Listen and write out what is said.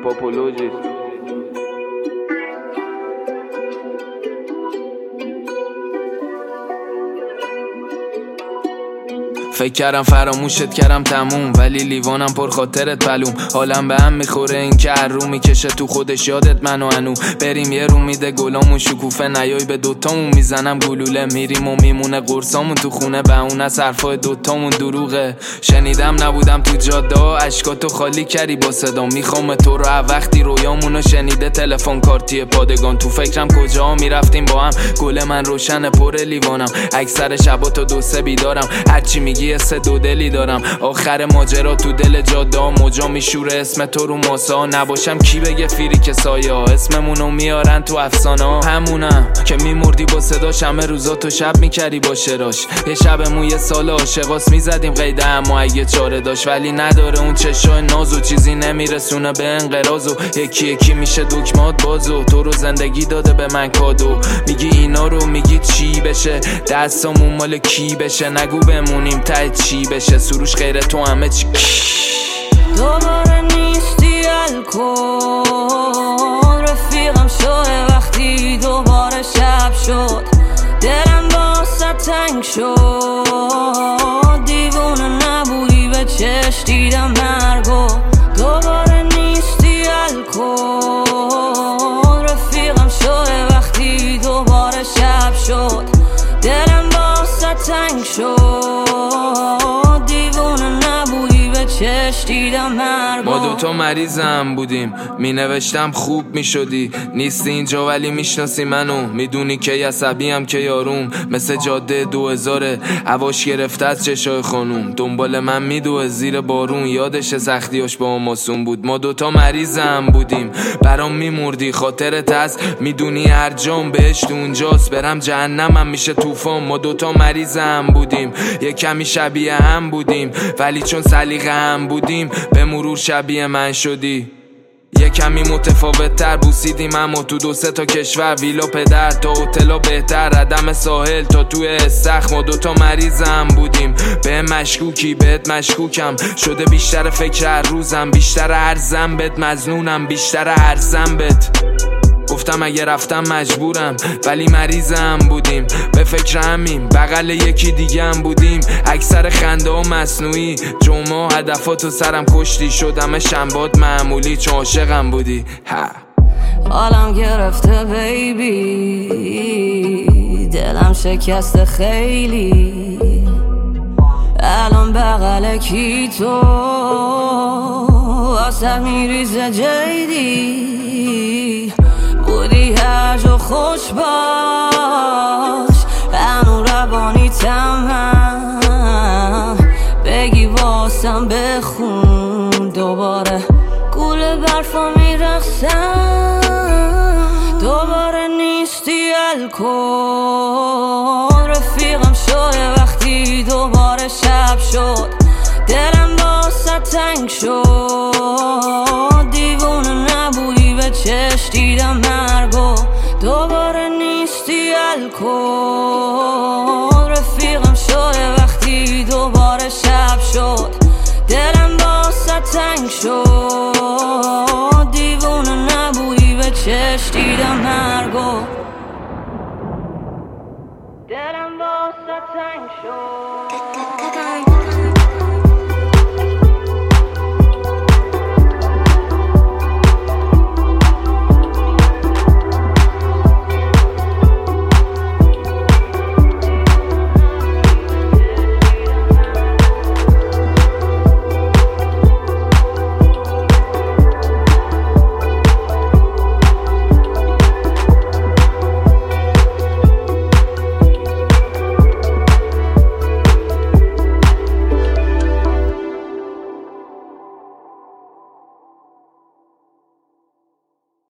پاپولوژیست. فکر کردم فراموشت کردم تموم، ولی لیوانم پر خاطرت پلوم. حالم به هم میخوره این که هر رو میکشه تو خودش یادت منو انو. بریم یه رو میده گلامون شکوفه، نیای به دوتامون میزنم گلوله. میریم و میمونه قرصامون تو خونه، به اون از حرفای دوتامون دروغه. شنیدم نبودم تو جاده ها، اشکاتو خالی کردی با صدا. میخوام تو رو وقتی رویامونو شنیده تلفن کارتی پادگان. تو فکرم کجا میرفتیم با هم، گل من روشن پر لیوانم. اکثر شبا تا 2-3 بیدارم، هرچی میگی سه دو دلی دارم. آخر ماجرا تو دل جاده ها موجا میشوره اسم تو رو ماسا. نباشم کی بگه فیری که سایه ها اسممونو میارن تو افسانه ها. همونم که میمردی با صداش، همه روزا تو شب میکردی با شراش. یه شبمون یه سال عاشقاس میزدیم قیده، اما اگه چاره داشت ولی نداره اون چشای نازو. چیزی نمیرسونه به انقراض و یکی یکی میشه دکمات بازو. تو رو زندگی داده به من کادو، میگی اینا رو میگی چی بشه، دستامون مال کی بشه. نگو بمونیم ته چی بشه، سروش غیر تو همه چی. دوباره نیستی الکل، رفیقم شده وقتی دوباره شب شد. دلم واسه تنگ شد، دیوونه نبودی به چشم دیدم مرگو. دوباره نیستی الکل، رفیقم شده وقتی دوباره شب شد. دلم واسه تنگ شد، دیوونه نبودی به چشم دیدم مرگو. ما دوتا مریضم بودیم، می نوشتم خوب می شدی. نیستی اینجا ولی میشناسی منو، میدونی که عصبیم که یاروم. مثل جاده 2000 هواش گرفته از چشای خانوم. دنبال من میدوه زیر بارون، یادش سختیاش با ماسون بود. ما دوتا مریضم بودیم، برام میمردی خاطرت هست. میدونی هر جام بهشت اونجاست، برم جهنمم میشه طوفان. ما دوتا مریضم بودیم، یه کمی شبیه هم بودیم، ولی چون سلیقه هم بودیم به مرور شبیه من شدی. یه کمی متفاوت تر بوسیدیم، اما تو 2-3 تا کشور. ویلا پدر تا هتلا بهتر، ردم ساحل تا توی استخر. ما دوتا مریضم بودیم، به مشکوکی بهت مشکوکم. شده بیشتر فکر هر روزم، بیشتر هر ذنبت مظنونم، بیشتر هر ذنبت. گفتم اگه رفتم مجبورم، ولی مریضم بودیم. به فکر همین بغل یکی دیگه هم بودیم. اکثر خنده ها مصنوعی، جمعه هدفاتو سرم کشتی. شدم شنبات معمولی چون عاشقم بودی. حالم گرفته بیبی، دلم شکسته خیلی. الان بغل کی تو واسه میریزه جیدی. بودی هر جا خوش باش، هنو روانی تمام. بگی واسم بخون دوباره، گول برفا میرخسم. دوباره نیستی الکل، رفیقم شده وقتی دوباره شب شد. دلم واسه تنگ شد، دیوونه نبودی به چشم دیدم مرگو. دوباره نیستی الکل، رفیقم شده وقتی دوباره شب شد. دلم واسه تنگ شد، دیوونه نبودی به چشم دیدم مرگو. دلم واسه تنگ شد.